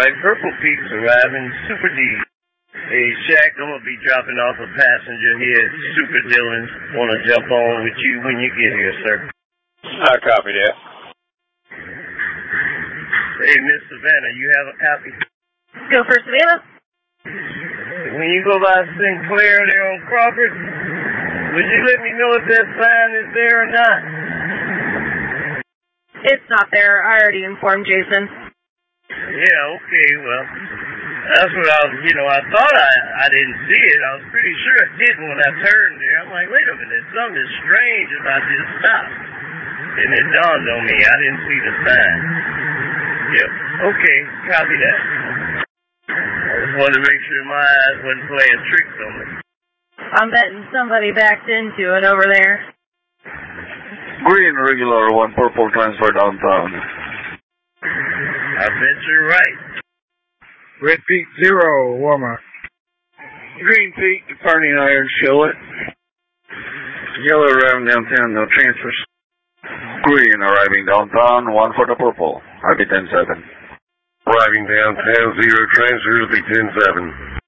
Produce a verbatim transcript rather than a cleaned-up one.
right, Purple Peak's arriving, Super D. Hey, Shaq, I'm gonna be dropping off a passenger here. Super Dylan, wanna jump on with you when you get here, sir. I copy that. Hey, Miss Savannah, you have a copy? Go for Savannah. When you go by Sinclair there on Crawford, would you let me know if that sign is there or not? It's not there. I already informed Jason. Yeah, okay, well, that's what I was, you know, I thought I, I didn't see it. I was pretty sure I did when I turned there. I'm like, wait a minute, something strange about this stop. And it dawned on me, I didn't see the sign. Yep, okay, copy that. I just wanted to make sure my eyes wasn't playing tricks on me. I'm betting somebody backed into it over there. Green regular, one purple transfer downtown. I bet you're right. Red Peak zero, warmer. Green Peak, departing iron, show it. Yellow arriving downtown, no transfers. Green arriving downtown, one for the purple. R B ten seven. Arriving downtown, zero transfers, be ten seven.